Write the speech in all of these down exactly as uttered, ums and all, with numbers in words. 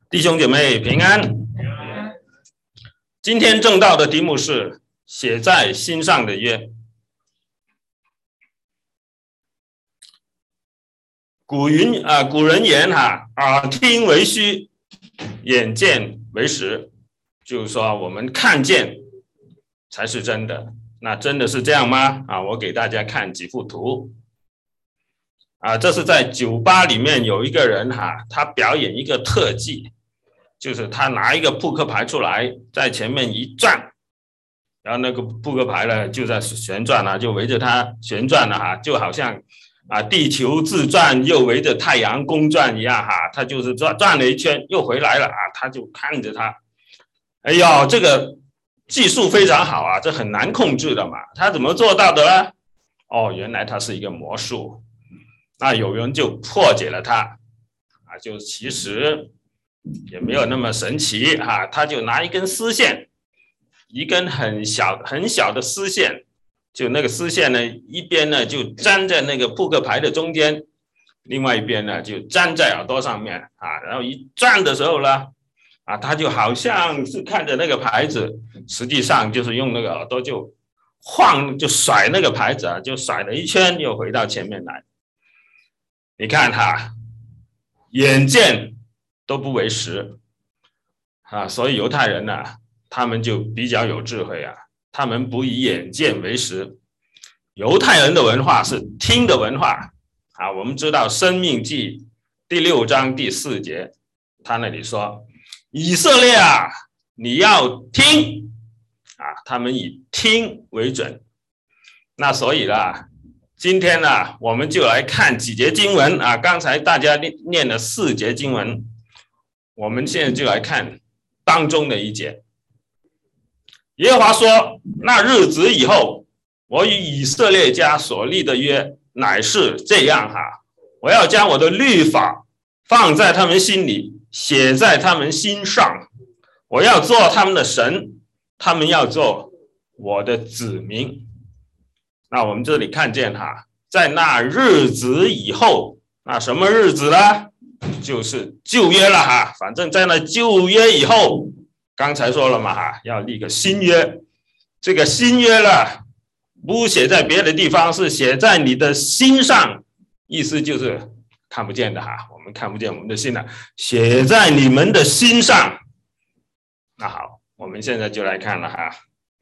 弟兄姐妹平安。今天正道的题目是写在心上的约。古云啊，古人言哈，耳听为虚，眼见为实，就是说我们看见才是真的。那真的是这样吗？啊，我给大家看几幅图。啊，这是在酒吧里面有一个人哈，他表演一个特技。就是他拿一个扑克牌出来，在前面一转，然后那个扑克牌呢就在旋转啊，就围着它旋转了哈，就好像啊地球自转又围着太阳公转一样哈，他就是转转了一圈又回来了啊，他就看着他，哎呦，这个技术非常好啊，这很难控制的嘛，他怎么做到的呢？哦，原来他是一个魔术，那有人就破解了他啊，就其实也没有那么神奇啊，他就拿一根丝线，一根很小很小的丝线，就那个丝线呢，一边呢就粘在那个扑克牌的中间，另外一边呢就粘在耳朵上面啊，然后一转的时候呢，啊，他就好像是看着那个牌子，实际上就是用那个耳朵就晃就甩那个牌子啊，就甩了一圈又回到前面来。你看哈，眼见都不为实啊，所以犹太人呢、啊，他们就比较有智慧啊，他们不以眼见为实。犹太人的文化是听的文化啊，我们知道《申命记》第六章第四节，他那里说：“以色列啊，你要听啊，他们以听为准。”那所以啦，今天呢，我们就来看几节经文啊，刚才大家念了四节经文。我们现在就来看当中的一节。耶和华说：“那日子以后，我与以色列家所立的约乃是这样哈，我要将我的律法放在他们心里，写在他们心上。我要做他们的神，他们要做我的子民。”那我们这里看见哈，在那日子以后，那什么日子呢？就是旧约了哈，反正在那旧约以后，刚才说了嘛哈，要立个新约。这个新约了，不写在别的地方，是写在你的心上，意思就是看不见的哈，我们看不见我们的心了，写在你们的心上。那好，我们现在就来看了哈，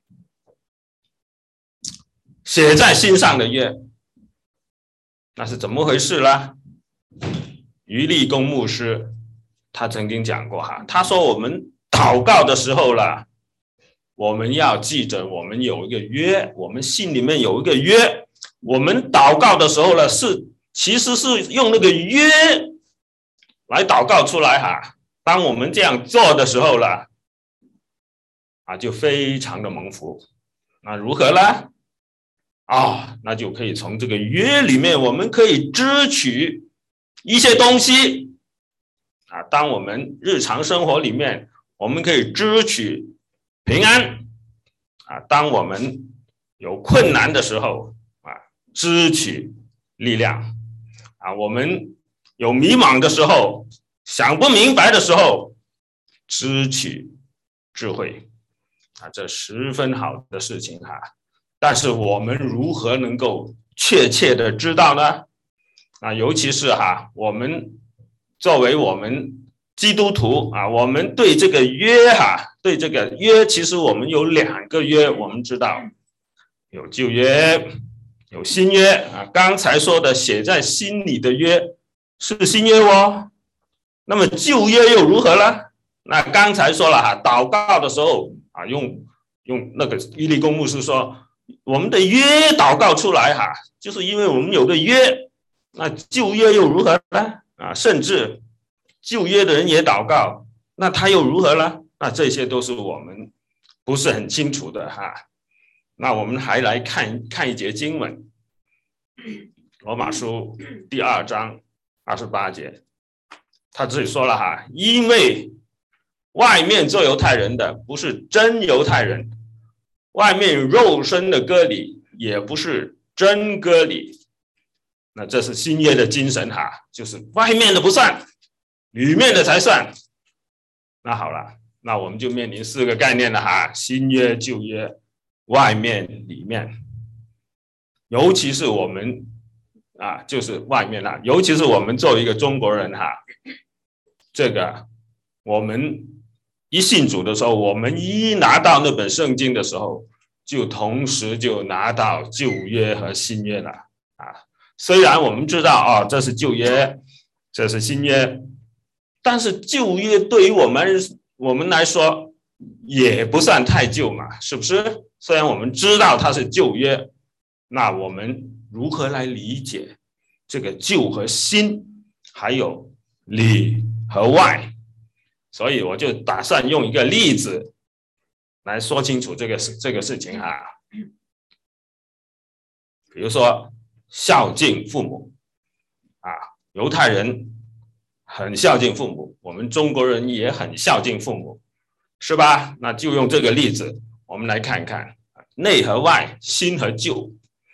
写在心上的约，那是怎么回事呢？余立功牧师他曾经讲过哈，他说我们祷告的时候啦，我们要记着我们有一个约，我们心里面有一个约，我们祷告的时候呢，是其实是用那个约来祷告出来哈。当我们这样做的时候了，啊，就非常的蒙福。那如何呢？啊，那就可以从这个约里面，我们可以支取一些东西啊，当我们日常生活里面，我们可以支取平安啊，当我们有困难的时候啊，支取力量啊，我们有迷茫的时候，想不明白的时候，支取智慧啊，这十分好的事情哈。但是我们如何能够确切的知道呢？啊，尤其是哈，我们作为我们基督徒啊，我们对这个约哈，对这个约，其实我们有两个约，我们知道有旧约，有新约啊。刚才说的写在心里的约是新约哦，那么旧约又如何呢？那刚才说了哈，祷告的时候啊，用用那个余立功牧师说，我们的约祷告出来哈，就是因为我们有个约。那旧约又如何呢？啊，甚至旧约的人也祷告，那他又如何呢？那这些都是我们不是很清楚的哈。那我们还来看看一节经文，罗马书第二章二十八节，他这里说了哈，因为外面做犹太人的不是真犹太人，外面肉身的割礼也不是真割礼。那这是新约的精神哈，就是外面的不算，里面的才算那好了，那我们就面临四个概念了哈，新约、旧约、外面、里面，尤其是我们啊，就是外面啦，尤其是我们作为一个中国人哈，这个我们一信主的时候，我们一拿到那本圣经的时候，就同时就拿到旧约和新约了啊。虽然我们知道哦，这是旧约，这是新约，但是旧约对于我们我们来说也不算太旧嘛，是不是？虽然我们知道它是旧约，那我们如何来理解这个旧和新，还有里和外？所以我就打算用一个例子来说清楚这个这个事情啊。比如说孝敬父母啊，犹太人很孝敬父母，我们中国人也很孝敬父母，是吧？那就用这个例子，我们来看看内和外，新和旧。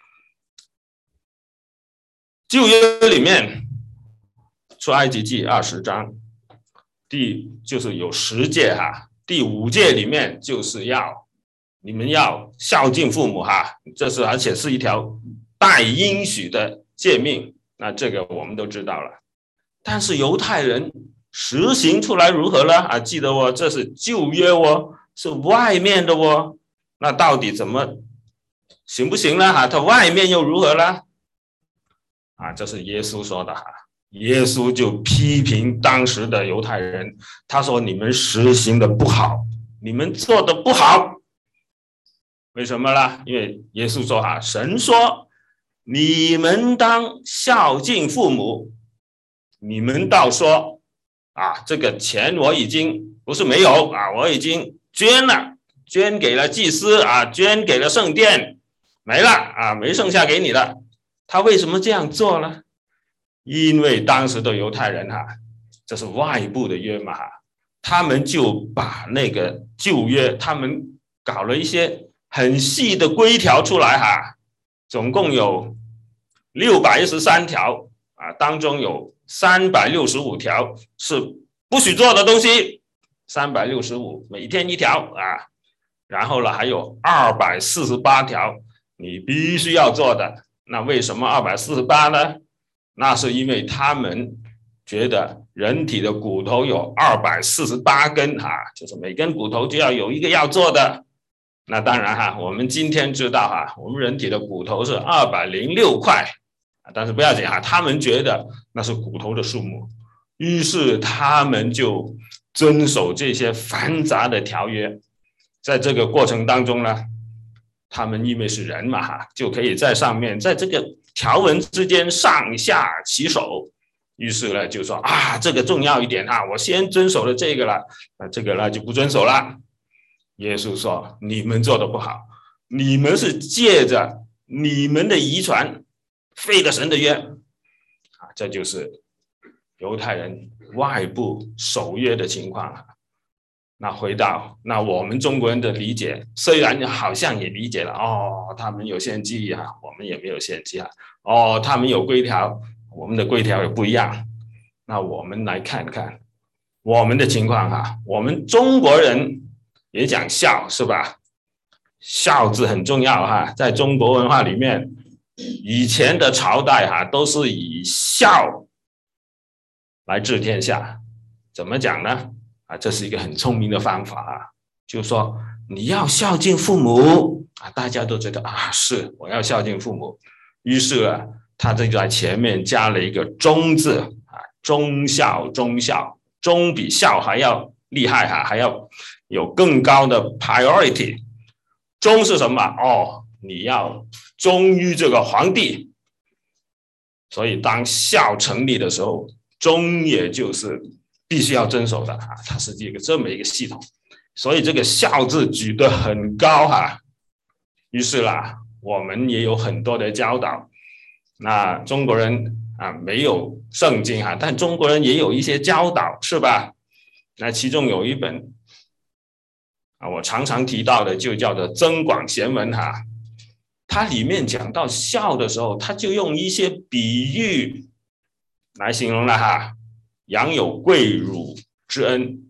旧约里面，出埃及记二十章，第就是有十诫哈，第五诫里面就是要你们要孝敬父母哈，这是而且是一条带应许的诫命，那这个我们都知道了。但是犹太人实行出来如何呢？啊，记得哦，这是旧约哦，是外面的哦，那到底怎么行不行呢？哈，它外面又如何呢？啊，这是耶稣说的哈。耶稣就批评当时的犹太人，他说你们实行的不好，你们做的不好。为什么呢？因为耶稣说哈，神说你们当孝敬父母，你们倒说啊，这个钱我已经不是没有啊，我已经捐了，捐给了祭司啊，捐给了圣殿，没了啊，没剩下给你了。他为什么这样做呢？因为当时的犹太人哈，这是外部的约嘛，他们就把那个旧约，他们搞了一些很细的规条出来哈，总共有六百一十三条啊，当中有三百六十五条是不许做的东西，三百六十五每天一条啊，然后呢还有二百四十八条你必须要做的。那为什么二百四十八呢？那是因为他们觉得人体的骨头有二百四十八根哈，就是每根骨头就要有一个要做的。那当然哈，我们今天知道哈，我们人体的骨头是二百零六块，但是不要紧哈，他们觉得那是骨头的数目，于是他们就遵守这些繁杂的条约。在这个过程当中呢，他们因为是人嘛哈，就可以在上面在这个条文之间上下其手，于是呢就说啊，这个重要一点啊，我先遵守了这个了，那这个呢就不遵守了。耶稣说你们做的不好，你们是借着你们的遗传废了神的约啊，这就是犹太人外部守约的情况。那回到那我们中国人的理解，虽然好像也理解了哦，他们有献祭啊，我们也没有献祭啊，哦，他们有规条，我们的规条也不一样。那我们来看看我们的情况哈，我们中国人也讲孝是吧？孝字很重要哈，在中国文化里面，以前的朝代哈都是以孝来治天下。怎么讲呢？啊，这是一个很聪明的方法啊，就是说你要孝敬父母啊，大家都觉得啊，是我要孝敬父母，于是啊，他就在前面加了一个忠字啊，忠孝忠孝，忠比孝还要厉害哈，还要有更高的 priority。忠是什么？哦，你要忠于这个皇帝，所以当孝成立的时候，忠也就是必须要遵守的啊，它是一个这么一个系统，所以这个孝字举得很高哈。于是啦，我们也有很多的教导。那中国人啊没有圣经哈，但中国人也有一些教导，是吧？那其中有一本啊，我常常提到的就叫做《增广贤文》哈，它里面讲到孝的时候，它就用一些比喻来形容了哈。养有贵乳之恩，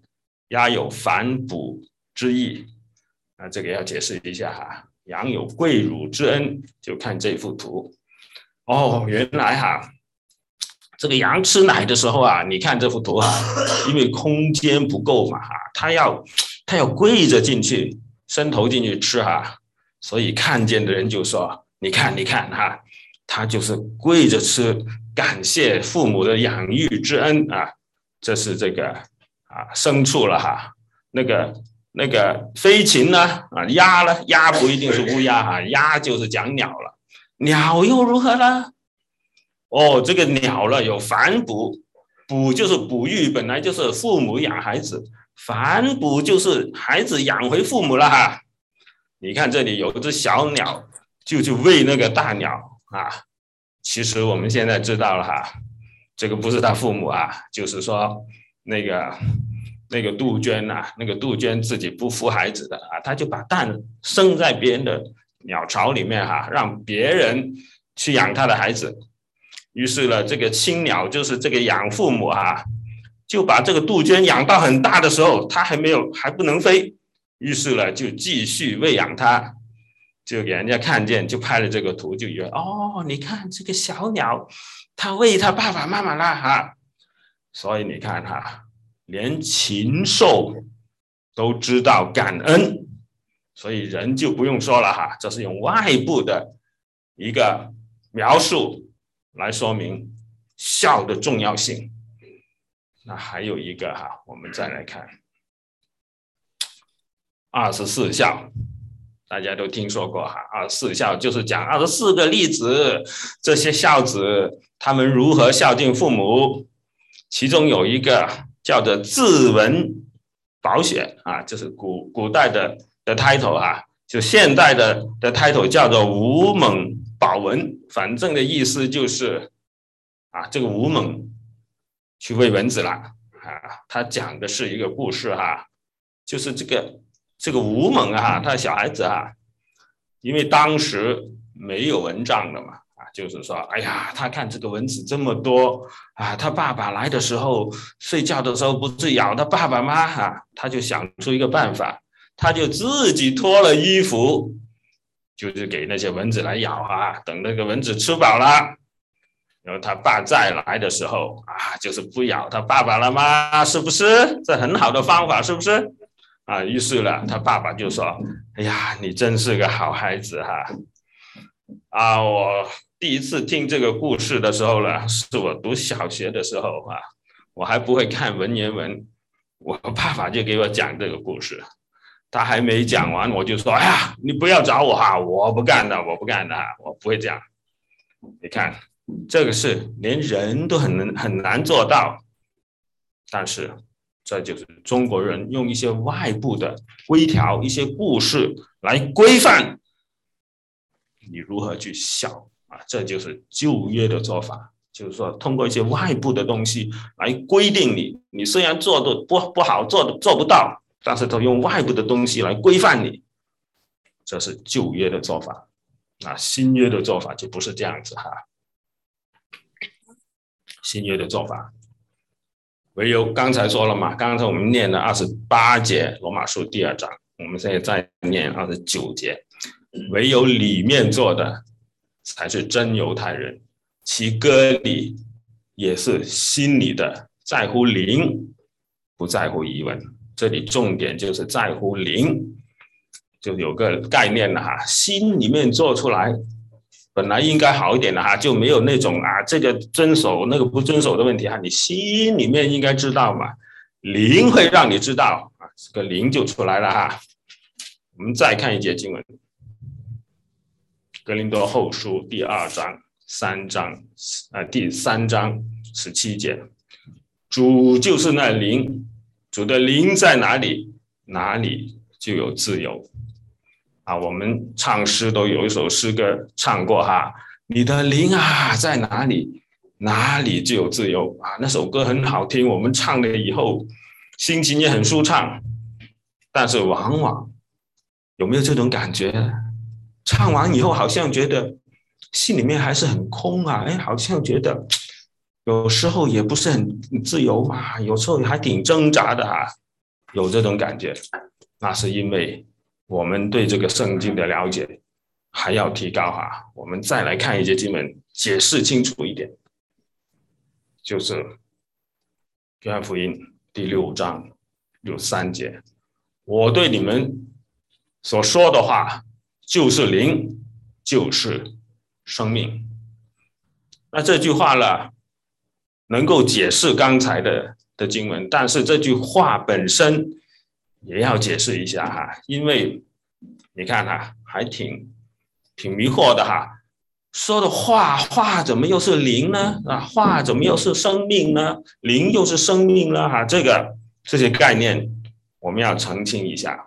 鸭有反哺之意，那这个要解释一下哈。羊有跪乳之恩，就看这幅图。哦，原来哈，这个羊吃奶的时候啊，你看这幅图啊，因为空间不够嘛哈，它要它要跪着进去，伸头进去吃哈，所以看见的人就说：“你看，你看哈，他就是跪着吃，感谢父母的养育之恩啊。”这是这个啊牲畜了哈，那个。那个飞禽呢？啊，鸭呢？鸭不一定是乌鸦哈，鸭就是讲鸟了。鸟又如何呢？哦，这个鸟了有反哺，哺就是哺育，本来就是父母养孩子，反哺就是孩子养回父母了哈。你看这里有一只小鸟，就去喂那个大鸟啊。其实我们现在知道了哈，这个不是他父母啊，就是说那个。那个杜鹃呐、啊，那个杜鹃自己不孵孩子的啊，他就把蛋生在别人的鸟巢里面哈、啊，让别人去养他的孩子。于是呢，这个青鸟就是这个养父母啊，就把这个杜鹃养到很大的时候，它还没有还不能飞，于是呢就继续喂养它，就给人家看见，就拍了这个图，就以为哦，你看这个小鸟，它喂它爸爸妈妈啦哈，所以你看哈。连禽兽都知道感恩，所以人就不用说了哈，这是用外部的一个描述来说明孝的重要性。那还有一个哈，我们再来看二十四孝，大家都听说过哈，二十四孝就是讲二十四个例子，这些孝子他们如何孝敬父母，其中有一个。叫做自文保险啊，就是古古代的的 title 啊，就现代的的 title 叫做吴猛保文，反正的意思就是啊，这个吴猛去喂蚊子了啊，他讲的是一个故事哈、啊，就是这个这个吴猛啊，他的小孩子啊，因为当时没有蚊帐的嘛。就是说，哎呀，他看这个蚊子这么多啊，他爸爸来的时候，睡觉的时候不是咬他爸爸吗？啊，他就想出一个办法，他就自己脱了衣服，就是给那些蚊子来咬啊。等那个蚊子吃饱了，然后他爸再来的时候啊，就是不咬他爸爸了吗？是不是？这很好的方法，是不是？啊，于是呢，他爸爸就说：“哎呀，你真是个好孩子哈！啊，我。”第一次听这个故事的时候呢，是我读小学的时候啊，我还不会看文言文，我爸爸就给我讲这个故事，他还没讲完，我就说：“哎呀，你不要找我哈，我不干的，我不干的，我不会讲。”你看，这个是连人都很难很难做到，但是这就是中国人用一些外部的规条、一些故事来规范你如何去孝。啊，这就是旧约的做法，就是说通过一些外部的东西来规定你，你虽然做的不不好，做的做不到，但是都用外部的东西来规范你，这是旧约的做法。啊，新约的做法就不是这样子哈。新约的做法，唯有刚才说了嘛，刚才我们念了二十八节罗马书第二章，我们现在再念二十九节，唯有里面做的才是真犹太人，其割礼也是心里的，在乎灵，不在乎仪文。这里重点就是在乎灵，就有个概念了哈，心里面做出来本来应该好一点的哈，就没有那种啊这个遵守那个不遵守的问题哈，你心里面应该知道嘛，灵会让你知道啊，这个灵就出来了哈。我们再看一节经文，哥林多后书第二章三章呃第三章十七节，主就是那灵，主的灵在哪里，哪里就有自由啊。我们唱诗都有一首诗歌唱过哈，你的灵啊在哪里，哪里就有自由啊。那首歌很好听，我们唱了以后心情也很舒畅，但是往往有没有这种感觉，唱完以后好像觉得心里面还是很空啊，哎，好像觉得有时候也不是很自由嘛，有时候还挺挣扎的啊。 有这种感觉，那是因为我们对这个圣经的了解还要提高哈。我们再来看一节经文，解释清楚一点，就是约翰福音第六章有三节，我对你们所说的话就是灵，就是生命。那这句话呢，能够解释刚才的的经文，但是这句话本身也要解释一下哈，因为你看哈，还挺挺迷惑的哈。说的话，话怎么又是灵呢？啊，话怎么又是生命呢？灵又是生命呢？哈，这个这些概念我们要澄清一下。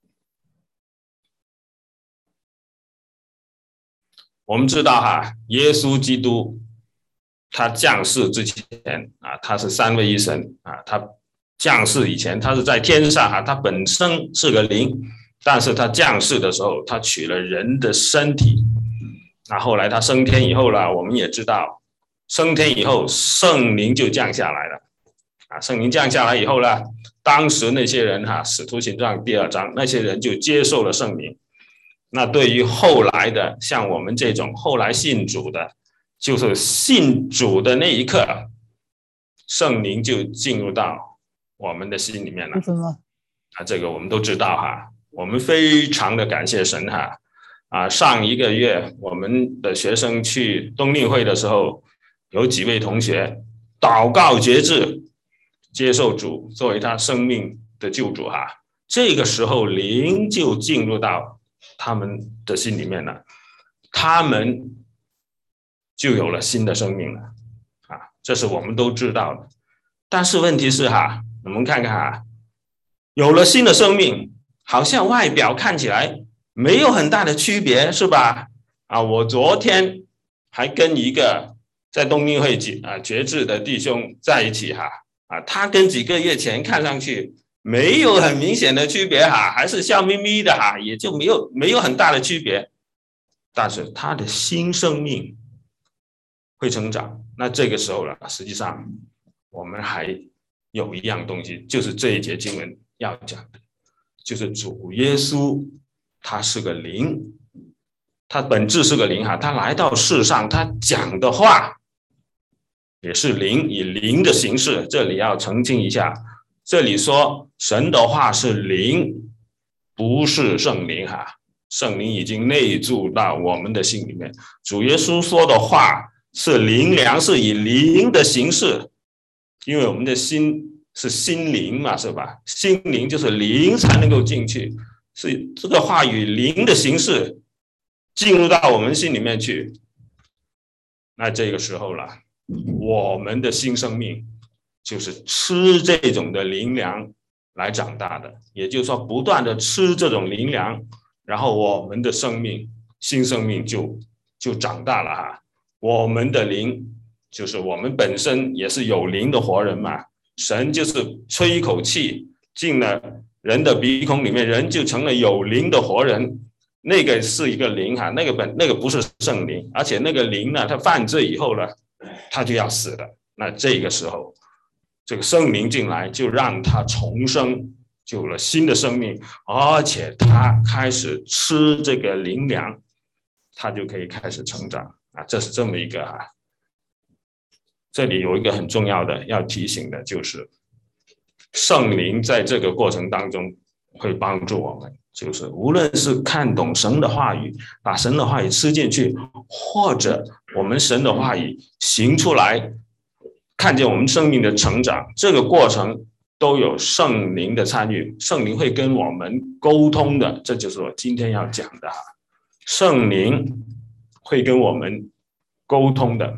我们知道哈，耶稣基督他降世之前啊，他是三位一神啊，他降世以前，他是在天上啊，他本身是个灵，但是他降世的时候，他取了人的身体。那后来他升天以后了，我们也知道，升天以后圣灵就降下来了啊，圣灵降下来以后呢，当时那些人哈，使徒行传第二章，那些人就接受了圣灵。那对于后来的像我们这种后来信主的，就是信主的那一刻，圣灵就进入到我们的心里面了。啊，这个我们都知道哈，我们非常的感谢神哈。啊，上一个月我们的学生去冬令会的时候，有几位同学祷告决志，接受主作为他生命的救主哈。这个时候灵就进入到他们的心里面了，他们就有了新的生命了啊，这是我们都知道的。但是问题是哈，我们看看哈，有了新的生命，好像外表看起来没有很大的区别，是吧？啊，我昨天还跟一个在冬令会啊决志的弟兄在一起哈，啊，他跟几个月前看上去没有很明显的区别哈，还是笑眯眯的哈，也就没有没有很大的区别，但是他的新生命会成长。那这个时候呢，实际上我们还有一样东西，就是这一节经文要讲的，就是主耶稣他是个灵，他本质是个灵哈，他来到世上，他讲的话也是灵，以灵的形式。这里要澄清一下，这里说神的话是灵，不是圣灵哈，圣灵已经内住到我们的心里面。主耶稣说的话是灵粮，是以灵的形式，因为我们的心是心灵嘛，是吧？心灵就是灵才能够进去，是这个话语灵的形式进入到我们心里面去。那这个时候了，我们的新生命就是吃这种的灵粮来长大的，也就是说不断的吃这种灵粮，然后我们的生命新生命就就长大了哈。我们的灵就是我们本身也是有灵的活人嘛，神就是吹一口气进了人的鼻孔里面，人就成了有灵的活人。那个是一个灵哈，那个本那个不是圣灵，而且那个灵呢，他犯罪以后呢，他就要死了。那这个时候，这个圣灵进来，就让他重生，就有了新的生命，而且他开始吃这个灵粮，他就可以开始成长啊。这是这么一个啊。这里有一个很重要的要提醒的，就是圣灵在这个过程当中会帮助我们，就是无论是看懂神的话语，把神的话语吃进去，或者我们神的话语行出来，看见我们生命的成长，这个过程都有圣灵的参与，圣灵会跟我们沟通的，这就是我今天要讲的，圣灵会跟我们沟通的。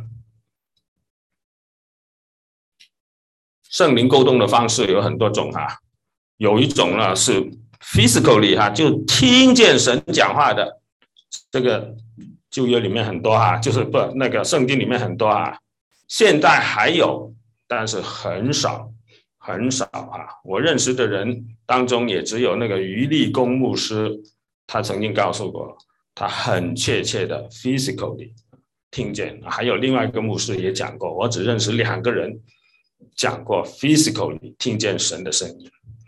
圣灵沟通的方式有很多种哈，有一种呢是 physically 哈，就听见神讲话的，这个旧约里面很多哈，就是不那个圣经里面很多哈，现在还有，但是很少很少啊。我认识的人当中也只有那个余立功牧师，他曾经告诉我，他很确切的 physically 听见。还有另外一个牧师也讲过，我只认识两个人讲过 physically 听见神的声音。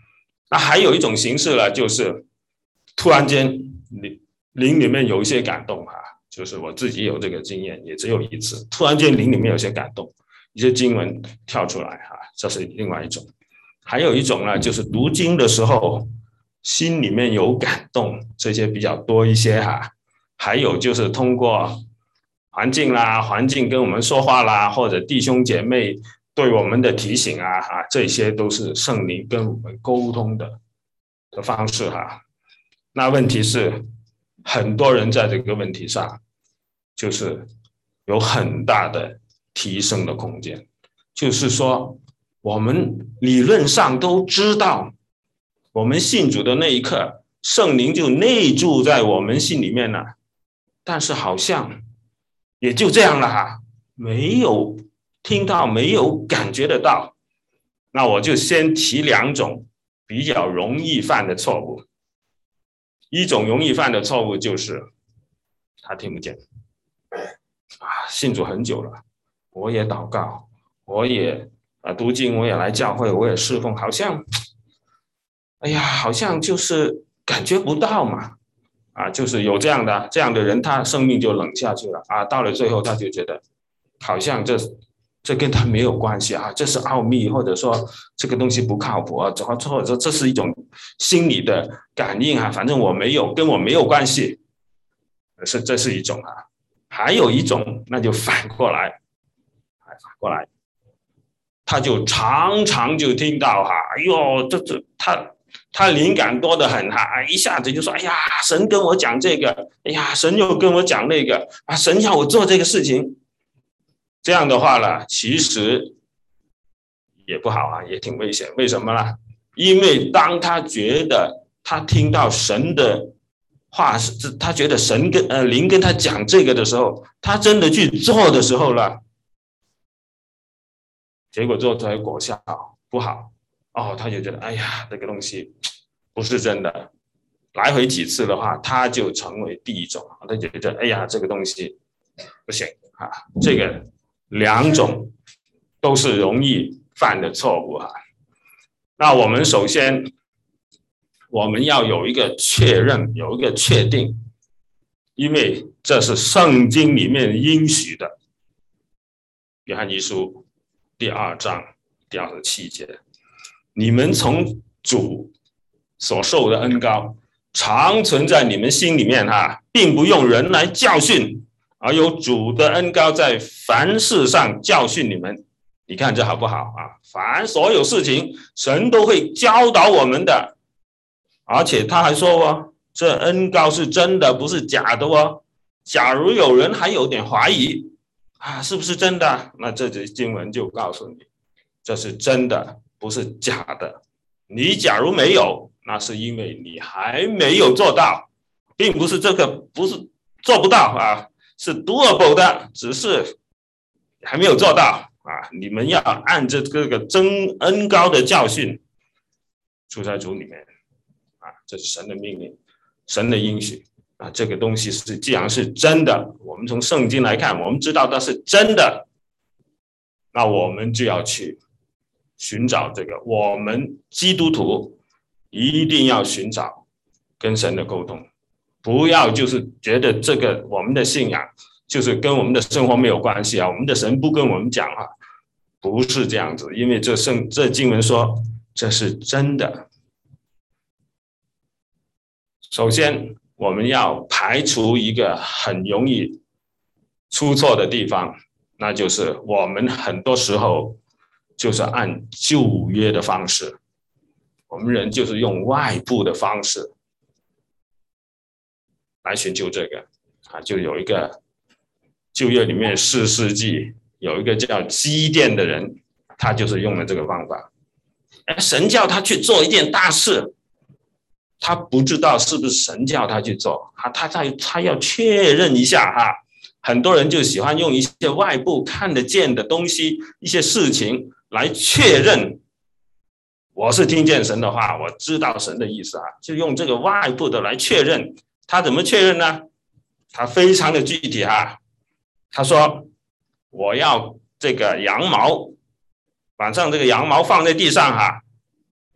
那还有一种形式呢，就是突然间灵灵里面有一些感动哈，就是我自己有这个经验，也只有一次，突然间灵里面有些感动，一些经文跳出来哈，这是另外一种。还有一种呢，就是读经的时候心里面有感动，这些比较多一些哈。还有就是通过环境啦，环境跟我们说话啦，或者弟兄姐妹对我们的提醒啊，啊这些都是圣灵跟我们沟通的的方式哈。那问题是，很多人在这个问题上，就是有很大的提升的空间。就是说，我们理论上都知道，我们信主的那一刻，圣灵就内住在我们心里面了，但是好像也就这样了哈，没有听到，没有感觉得到。那我就先提两种比较容易犯的错误。一种容易犯的错误就是他听不见啊，信主很久了，我也祷告，我也啊读经，我也来教会，我也侍奉，好像哎呀，好像就是感觉不到嘛，啊，就是有这样的这样的人，他生命就冷下去了啊，到了最后他就觉得好像这这跟他没有关系啊，这是奥秘，或者说这个东西不靠谱啊，或者说这是一种心理的感应啊，反正我没有，跟我没有关系，是这是一种啊。还有一种，那就反过来，反过来，他就常常就听到哈，哎呦，这这他他灵感多得很哈，一下子就说，哎呀，神跟我讲这个，哎呀，神又跟我讲那个啊，神要我做这个事情。这样的话呢，其实也不好啊，也挺危险。为什么呢？因为当他觉得他听到神的话，他觉得神跟呃灵跟他讲这个的时候，他真的去做的时候呢，结果做出来果效不好哦，他就觉得哎呀，这个东西不是真的。来回几次的话，他就成为第一种，他觉得哎呀，这个东西不行啊，这个。两种都是容易犯的错误哈。那我们首先我们要有一个确认，有一个确定，因为这是圣经里面应许的。约翰一书第二章第二十七节，你们从主所受的恩膏常存在你们心里面哈，并不用人来教训，而有主的恩膏在凡事上教训你们，你看这好不好啊？凡所有事情，神都会教导我们的，而且他还说哦，这恩膏是真的，不是假的哦。假如有人还有点怀疑啊，是不是真的？那这节经文就告诉你，这是真的，不是假的。你假如没有，那是因为你还没有做到，并不是这个不是做不到啊。是 doable 的，只是还没有做到啊！你们要按着这个真恩膏的教训，住在主里面啊，这是神的命令，神的应许啊！这个东西是既然是真的，我们从圣经来看，我们知道它是真的，那我们就要去寻找这个。我们基督徒一定要寻找跟神的沟通。不要就是觉得这个我们的信仰就是跟我们的生活没有关系啊，我们的神不跟我们讲啊，不是这样子，因为这圣这经文说这是真的。首先我们要排除一个很容易出错的地方，那就是我们很多时候就是按旧约的方式，我们人就是用外部的方式来寻求这个啊，就有一个旧约里面士师记有一个叫基甸的人，他就是用了这个方法。神叫他去做一件大事，他不知道是不是神叫他去做，他他他他要确认一下哈。很多人就喜欢用一些外部看得见的东西，一些事情来确认我是听见神的话，我知道神的意思啊，就用这个外部的来确认。他怎么确认呢？他非常的具体哈，他说我要这个羊毛，晚上这个羊毛放在地上哈，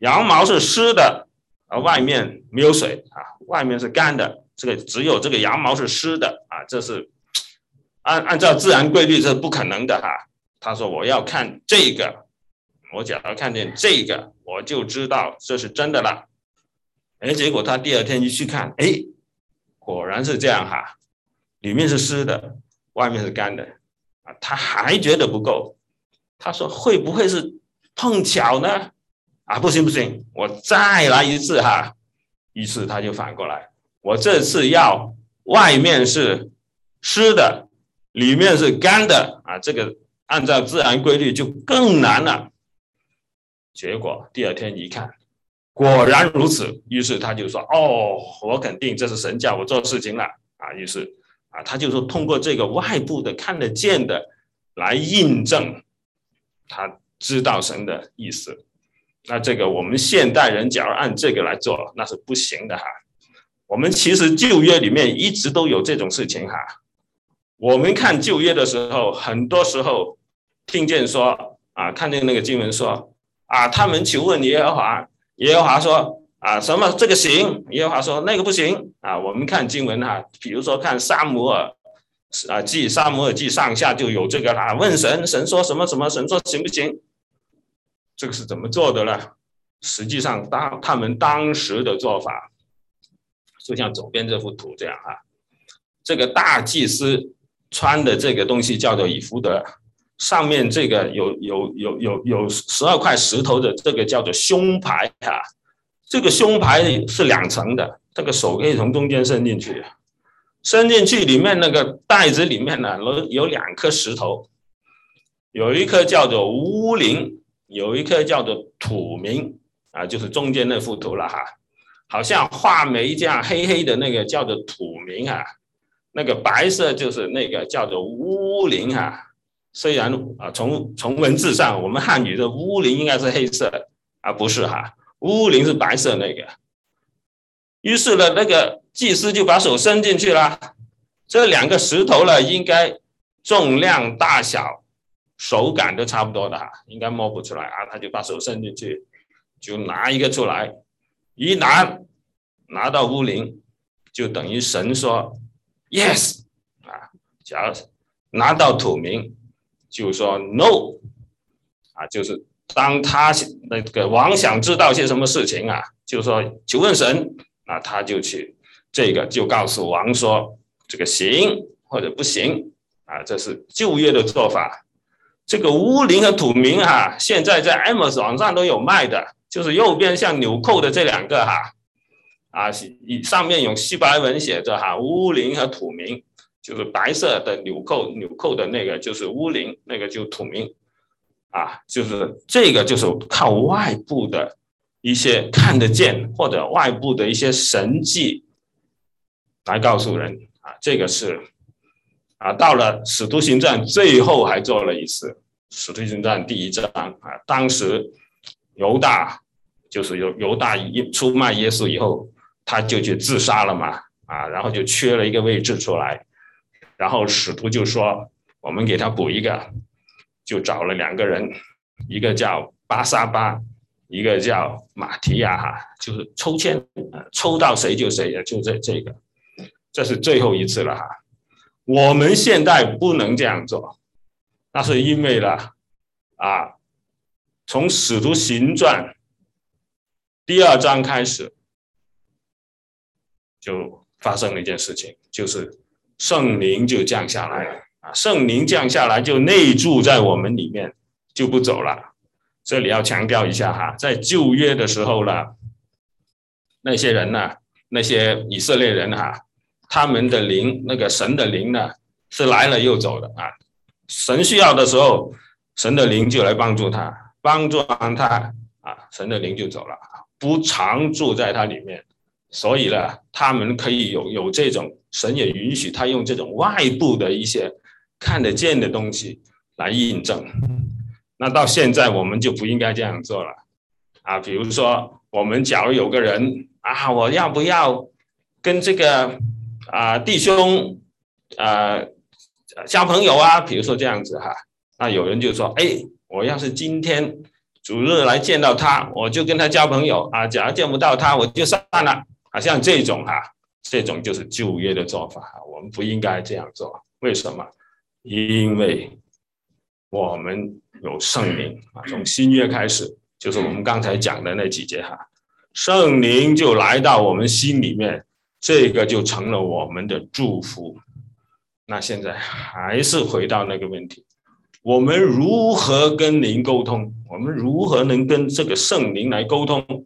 羊毛是湿的，而外面没有水啊，外面是干的，这个只有这个羊毛是湿的啊，这是按按照自然规律这是不可能的哈、啊。他说我要看这个，我只要看见这个，我就知道这是真的了。哎，结果他第二天一去看，哎，果然是这样哈、啊，里面是湿的，外面是干的啊，他还觉得不够，他说会不会是碰巧呢？啊，不行不行，我再来一次哈。于是他就反过来，我这次要外面是湿的，里面是干的啊，这个按照自然规律就更难了。结果第二天一看，果然如此，于是他就说：“哦，我肯定这是神叫我做事情了啊。”于是啊，他就说通过这个外部的看得见的来印证他知道神的意思。那这个我们现代人假如按这个来做，那是不行的哈。我们其实旧约里面一直都有这种事情哈。我们看旧约的时候，很多时候听见说啊，看见那个经文说啊，他们求问耶和华，耶和华说啊，什么这个行，耶和华说那个不行啊。我们看经文哈，比如说看撒母耳啊记撒母耳记上下就有这个啦，问神，神说什么什么，神说行不行？这个是怎么做的呢？实际上当他们当时的做法就像左边这幅图这样啊，这个大祭司穿的这个东西叫做以弗得，上面这个有有有有有十二块石头的这个叫做胸牌啊，这个胸牌是两层的，这个手可以从中间伸进去，伸进去里面那个袋子里面呢有两颗石头，有一颗叫做乌灵，有一颗叫做土明啊，就是中间那幅图了哈，好像画眉这样黑黑的那个叫做土明啊，那个白色就是那个叫做乌灵啊。虽然啊从从文字上我们汉语的乌灵应该是黑色啊，不是哈，乌灵是白色那个。于是呢，那个祭司就把手伸进去了，这两个石头呢，应该重量大小手感都差不多的哈，应该摸不出来啊。他就把手伸进去，就拿一个出来，一拿拿到乌灵，就等于神说 yes 啊。假如拿到土明，就说 no 啊，就是当他那个王想知道些什么事情啊，就说求问神啊，他就去这个就告诉王说这个行或者不行啊，这是旧约的做法。这个乌灵和土明哈，现在在 Amazon 网上都有卖的，就是右边像纽扣的这两个哈，啊，上面用希伯来文写着哈，乌灵和土明，就是白色的纽扣，纽扣的那个就是乌灵，那个就土明，啊，就是这个就是靠外部的一些看得见或者外部的一些神迹来告诉人啊，这个是。啊，到了使徒行传最后还做了一次，使徒行传第一章啊，当时犹大就是犹犹大出卖耶稣以后，他就去自杀了嘛，啊，然后就缺了一个位置出来，然后使徒就说我们给他补一个，就找了两个人，一个叫巴沙巴，一个叫马提亚哈，就是抽签，抽到谁就谁，就这这个，这是最后一次了哈。我们现在不能这样做，那是因为呢，啊，从使徒行传第二章开始，就发生了一件事情，就是圣灵就降下来了啊，圣灵降下来就内住在我们里面，就不走了。这里要强调一下哈，在旧约的时候呢，那些人呢，那些以色列人哈。他们的灵，那个神的灵呢，是来了又走的啊。神需要的时候，神的灵就来帮助他，帮助完他啊，神的灵就走了，不常住在他里面。所以呢，他们可以有有这种，神也允许他用这种外部的一些看得见的东西来印证。那到现在我们就不应该这样做了啊。比如说，我们假如有个人啊，我要不要跟这个啊、呃，弟兄，呃，交朋友啊，比如说这样子哈，那有人就说，哎，我要是今天主日来见到他，我就跟他交朋友啊；假如见不到他，我就散了。好像这种啊，这种就是旧约的做法，我们不应该这样做。为什么？因为我们有圣灵啊，从新约开始，就是我们刚才讲的那几节哈，圣灵就来到我们心里面，这个就成了我们的祝福。那现在还是回到那个问题，我们如何跟灵沟通？我们如何能跟这个圣灵来沟通？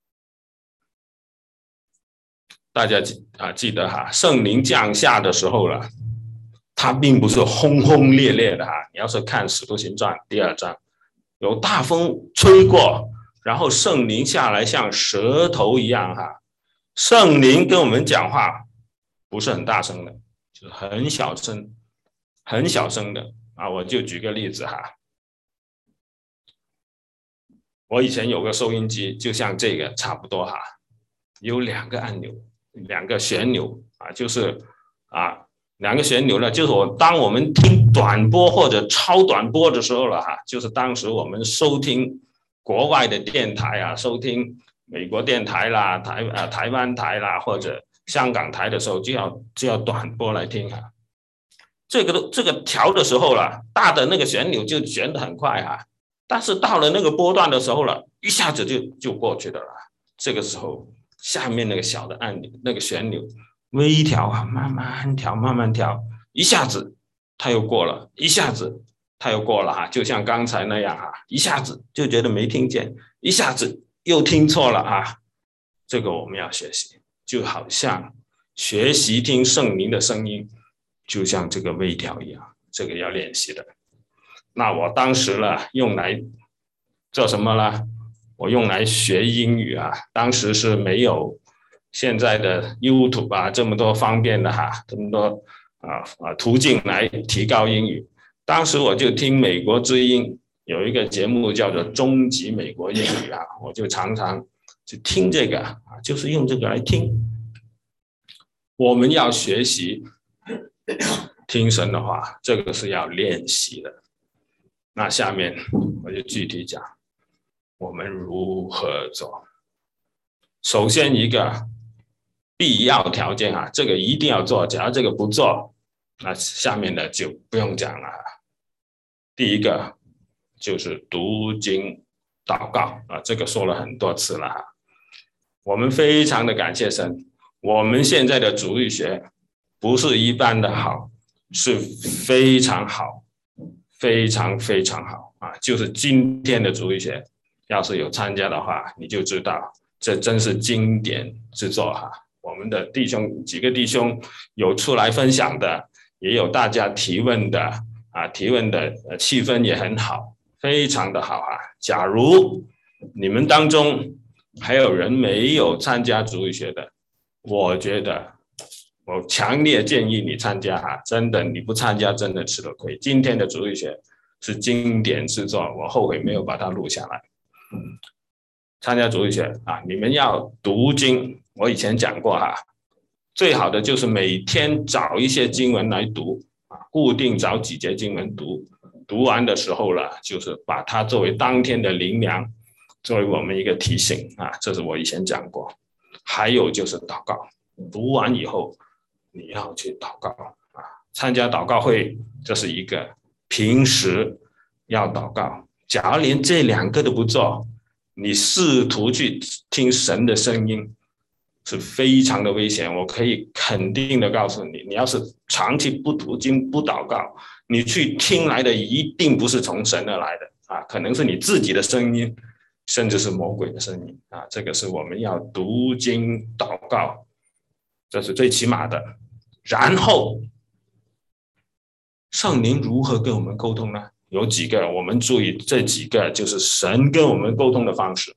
大家啊记得哈，圣灵降下的时候了，它并不是轰轰烈烈的哈。你要是看《使徒行传》第二章，有大风吹过，然后圣灵下来像舌头一样哈。圣灵跟我们讲话不是很大声的，就是很小声，很小声的啊。我就举个例子哈，我以前有个收音机，就像这个差不多哈，有两个按钮。两个旋钮啊，就是啊，两个旋钮呢，就是我当我们听短波或者超短波的时候了哈，就是当时我们收听国外的电台啊，收听美国电台啦、台啊台湾台啦或者香港台的时候，就要就要短波来听哈。这个这个调的时候了，大的那个旋钮就旋得很快哈，但是到了那个波段的时候了，一下子就就过去的了。这个时候。下面那个小的按钮，那个旋钮微调啊，慢慢调，慢慢调，一下子它又过了，一下子它又过了哈，就像刚才那样哈，一下子就觉得没听见，一下子又听错了啊。这个我们要学习，就好像学习听圣灵的声音，就像这个微调一样，这个要练习的。那我当时呢，用来做什么呢？我用来学英语啊，当时是没有现在的 YouTube 啊这么多方便的哈，这么多啊啊途径来提高英语。当时我就听美国之音有一个节目叫做《终极美国英语》啊，我就常常去听这个啊，就是用这个来听。我们要学习听神的话，这个是要练习的。那下面我就具体讲。我们如何做？首先一个必要条件啊，这个一定要做，假如这个不做，那下面的就不用讲了。第一个就是读经祷告啊，这个说了很多次了哈。我们非常的感谢神，我们现在的主日学不是一般的好，是非常好，非常非常好啊！就是今天的主日学。要是有参加的话，你就知道这真是经典之作哈。我们的弟兄几个弟兄有出来分享的，也有大家提问的啊，提问的气氛也很好，非常的好啊。假如你们当中还有人没有参加主日学的，我觉得我强烈建议你参加哈，真的你不参加真的吃了亏。今天的主日学是经典之作，我后悔没有把它录下来。参加主日学啊，你们要读经。我以前讲过哈，最好的就是每天找一些经文来读啊，固定找几节经文读。读完的时候了，就是把它作为当天的灵粮，作为我们一个提醒啊。这是我以前讲过。还有就是祷告，读完以后你要去祷告啊，参加祷告会，这是一个。平时要祷告。假如连这两个都不做，你试图去听神的声音是非常的危险。我可以肯定的告诉你，你要是长期不读经不祷告，你去听来的一定不是从神而来的啊，可能是你自己的声音，甚至是魔鬼的声音啊。这个是我们要读经祷告，这是最起码的。然后圣灵如何跟我们沟通呢？有几个，我们注意这几个就是神跟我们沟通的方式。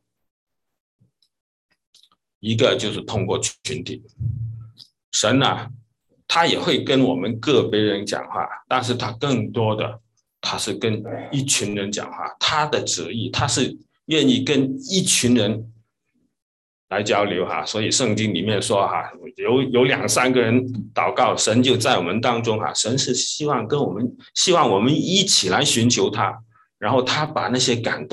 一个就是通过群体，神啊，他也会跟我们个别人讲话，但是他更多的他是跟一群人讲话，他的旨意，他是愿意跟一群人来交流哈。所以圣经里面说哈，有有两三个人祷告，神就在我们当中哈。神是希望跟我们，希望我们一起来寻求他，然后他把那些感动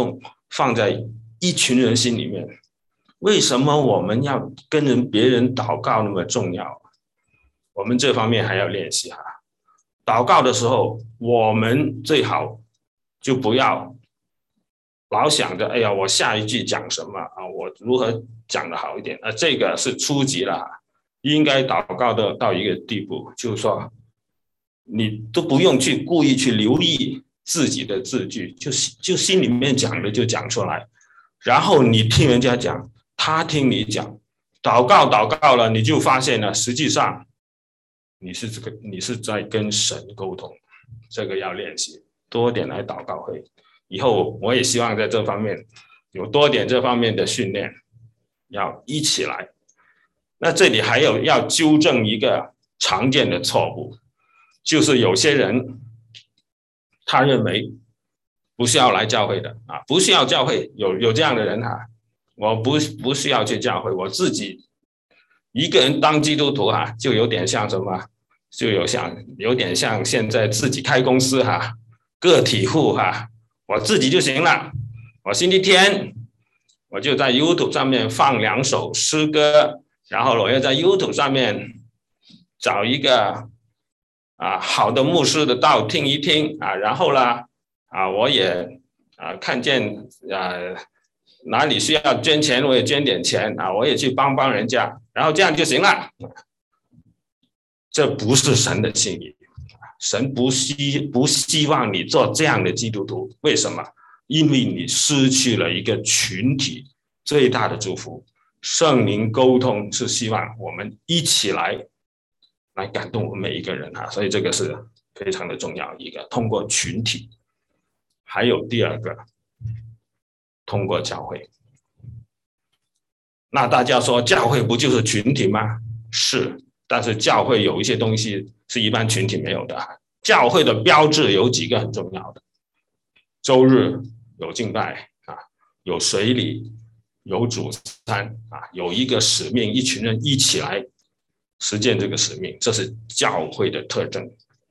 放在一群人心里面。为什么我们要跟人别人祷告那么重要？我们这方面还要练习哈。祷告的时候，我们最好就不要老想着，哎呀，我下一句讲什么啊？我如何讲得好一点？啊，这个是初级了，应该祷告的到一个地步，就是说，你都不用去故意去留意自己的字句，就就心里面讲的就讲出来，然后你听人家讲，他听你讲，祷告祷告了，你就发现了，实际上你是这个你是在跟神沟通，这个要练习，多点来祷告会。以后我也希望在这方面有多点这方面的训练，要一起来。那这里还有要纠正一个常见的错误，就是有些人他认为不需要来教会的啊，不需要教会，有有这样的人哈、啊，我不不需要去教会，我自己一个人当基督徒哈、啊，就有点像什么，就有像有点像现在自己开公司哈、啊，个体户哈、啊，我自己就行了。我星期天我就在 YouTube 上面放两首诗歌，然后我要在 YouTube 上面找一个啊好的牧师的道听一听啊，然后呢啊我也啊看见啊哪里需要捐钱我也捐点钱啊，我也去帮帮人家，然后这样就行了。这不是神的心意，神不希不希望你做这样的基督徒。为什么？因为你失去了一个群体最大的祝福。圣灵沟通是希望我们一起来来感动我们每一个人啊，所以这个是非常的重要一个，通过群体。还有第二个，通过教会。那大家说教会不就是群体吗？是，但是教会有一些东西是一般群体没有的。教会的标志有几个很重要的，周日有敬拜啊，有水礼，有主餐啊，有一个使命，一群人一起来实践这个使命，这是教会的特征。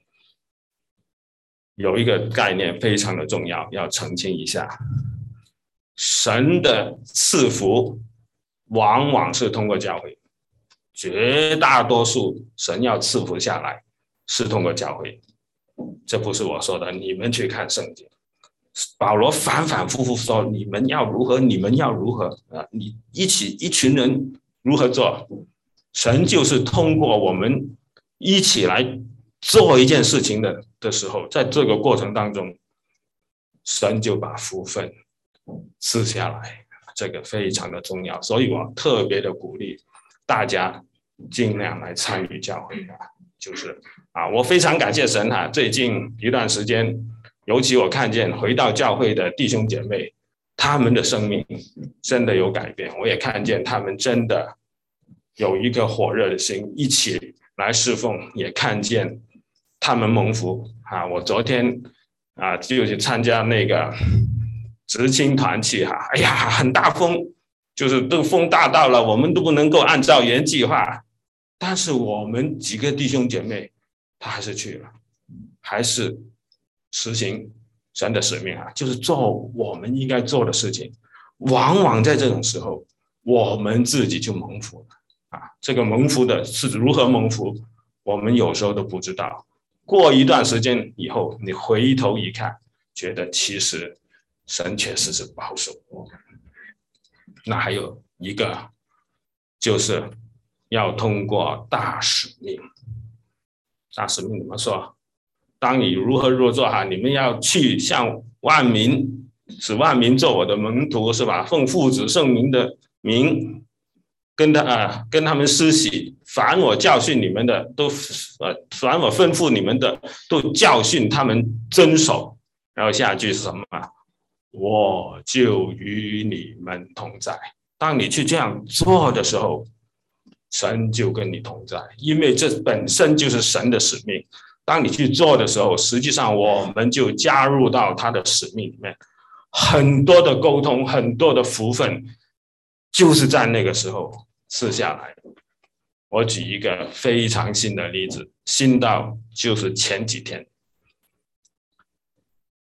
有一个概念非常的重要，要澄清一下，神的赐福往往是通过教会，绝大多数神要赐福下来是通过教会，这不是我说的，你们去看圣经。保罗反反复复说你们要如何，你们要如何啊！你一起一群人如何做？神就是通过我们一起来做一件事情的的时候，在这个过程当中，神就把福分赐下来，这个非常的重要。所以我特别的鼓励大家尽量来参与教会啊，就是啊，我非常感谢神啊，最近一段时间。尤其我看见回到教会的弟兄姐妹，他们的生命真的有改变，我也看见他们真的有一个火热的心，一起来侍奉，也看见他们蒙福啊！我昨天啊就去参加那个执青团去哈、啊，哎呀，很大风，就是这个风大到了，我们都不能够按照原计划，但是我们几个弟兄姐妹，他还是去了，还是。实行神的使命啊，就是做我们应该做的事情。往往在这种时候，我们自己就蒙福了啊！这个蒙福的是如何蒙福，我们有时候都不知道。过一段时间以后，你回头一看，觉得其实神确实是保守我们。那还有一个，就是要通过大使命。大使命怎么说？当你如何如何做哈，你们要去向万民，使万民做我的门徒，是吧？奉父子圣名的名，跟他啊、呃，跟他们施洗，凡我教训你们的，都呃，凡我吩咐你们的，都教训他们遵守。然后下一句是什么？我就与你们同在。当你去这样做的时候，神就跟你同在，因为这本身就是神的使命。当你去做的时候，实际上我们就加入到他的使命里面，很多的沟通，很多的福分，就是在那个时候赐下来。我举一个非常新的例子，新到就是前几天，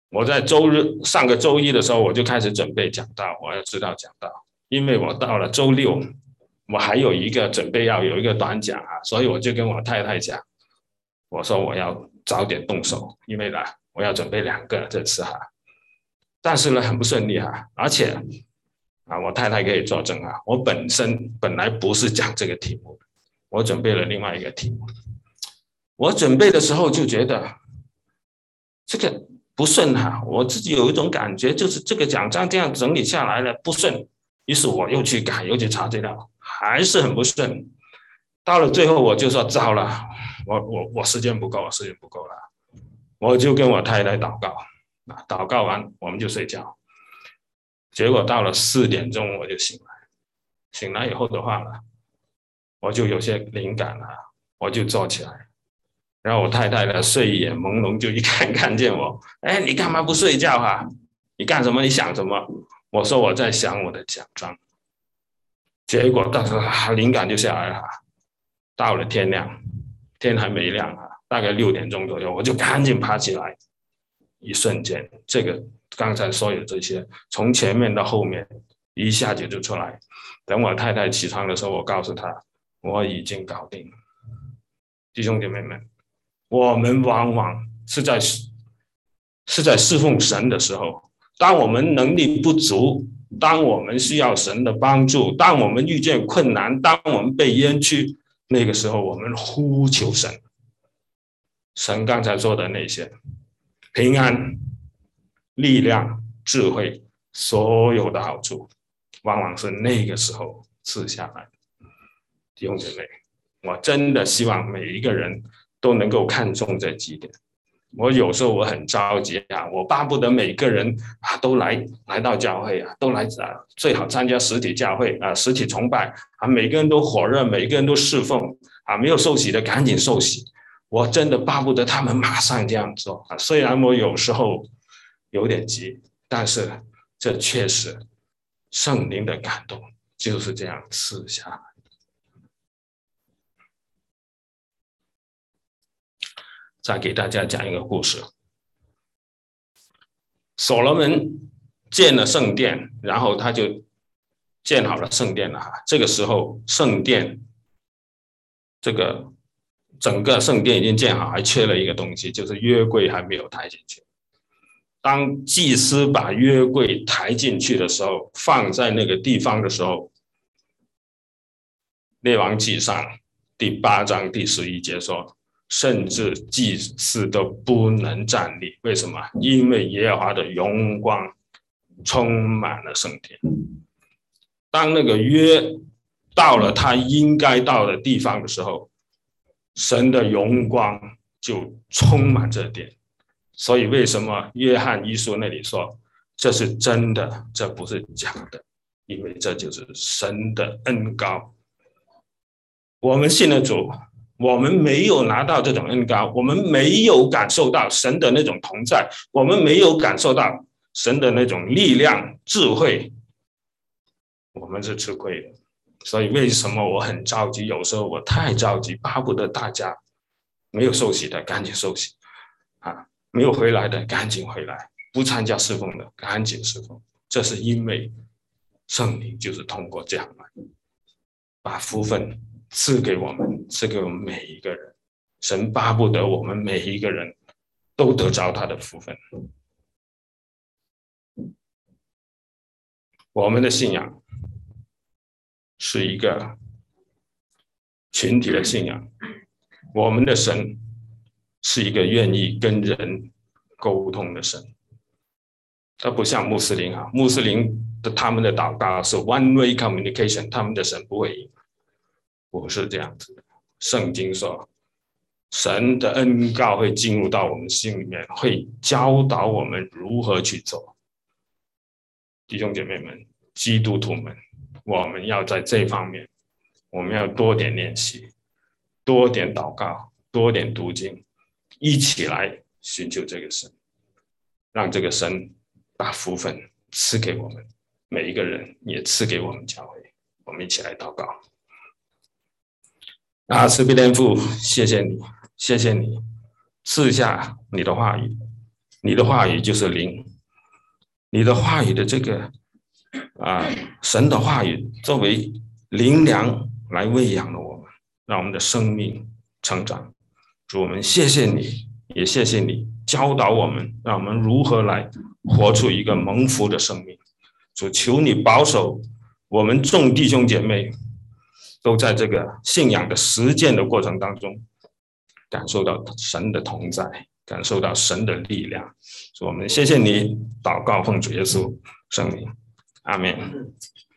我在周日上个周一的时候，我就开始准备讲道，我要知道讲道，因为我到了周六，我还有一个准备要有一个短讲啊，所以我就跟我太太讲，我说我要早点动手，因为呢，我要准备两个这次哈，但是呢很不顺利哈，而且啊，我太太可以作证啊，我本身本来不是讲这个题目，我准备了另外一个题目，我准备的时候就觉得这个不顺哈，我自己有一种感觉，就是这个奖章这样整理下来了不顺，于是我又去改，又去查资料，还是很不顺。到了最后，我就说糟了，我我我时间不够，时间不够了，我就跟我太太祷告，啊，祷告完我们就睡觉。结果到了四点钟我就醒来，醒来以后的话呢，我就有些灵感了，我就坐起来。然后我太太呢睡眼朦胧，就一看看见我，哎，你干嘛不睡觉啊？你干什么？你想什么？我说我在想我的奖章。结果到时候灵感就下来了，到了天亮，天还没亮啊，大概六点钟左右，我就赶紧爬起来。一瞬间，这个刚才所有这些，从前面到后面，一下子就出来。等我太太起床的时候，我告诉她，我已经搞定了。弟兄姐妹们，我们往往是在是在侍奉神的时候，当我们能力不足，当我们需要神的帮助，当我们遇见困难，当我们被冤屈，那个时候我们呼求神。神刚才说的那些平安、力量、智慧，所有的好处，往往是那个时候赐下来的。弟兄姐妹，我真的希望每一个人都能够看重这几点。我有时候我很着急啊，我巴不得每个人啊都来来到教会啊，都来啊，最好参加实体教会啊，实体崇拜啊，每个人都火热，每个人都侍奉啊，没有受洗的赶紧受洗。我真的巴不得他们马上这样做啊，虽然我有时候有点急，但是这确实圣灵的感动就是这样赐下来。再给大家讲一个故事。所罗门建了圣殿，然后他就建好了圣殿了。这个时候圣殿这个整个圣殿已经建好，还缺了一个东西，就是约柜还没有抬进去。当祭司把约柜抬进去的时候，放在那个地方的时候，列王纪上第八章第十一节说，甚至祭司都不能站立，为什么？因为耶和华的荣光充满了圣殿。当那个约到了他应该到的地方的时候，神的荣光就充满这殿。所以为什么约翰一书那里说这是真的，这不是假的？因为这就是神的恩膏。我们信了主，我们没有拿到这种恩膏，我们没有感受到神的那种同在，我们没有感受到神的那种力量、智慧，我们是吃亏的。所以为什么我很着急？有时候我太着急，巴不得大家没有受洗的赶紧受洗啊，没有回来的赶紧回来，不参加侍奉的赶紧侍奉。这是因为圣灵就是通过这样来把福分赐给我们，赐给我们每一个人。神巴不得我们每一个人都得着他的福分。我们的信仰是一个群体的信仰，我们的神是一个愿意跟人沟通的神。他不像穆斯林啊，穆斯林的他们的祷告是 one way communication， 他们的神不会赢，不是这样子的。圣经说神的恩膏会进入到我们心里面，会教导我们如何去做。弟兄姐妹们，基督徒们，我们要在这方面我们要多点练习，多点祷告，多点读经，一起来寻求这个神，让这个神把福分赐给我们每一个人，也赐给我们教会。我们一起来祷告。啊，慈悲天父，谢谢你，谢谢你赐下你的话语， 你的话语就是灵，你的话语的这个啊，神的话语作为灵粮来喂养了我们，让我们的生命成长。主，我们谢谢你，也谢谢你教导我们，让我们如何来活出一个蒙福的生命。主，求你保守我们众弟兄姐妹都在这个信仰的实践的过程当中，感受到神的同在，感受到神的力量。主，我们谢谢你，祷告奉主耶稣圣名，阿们。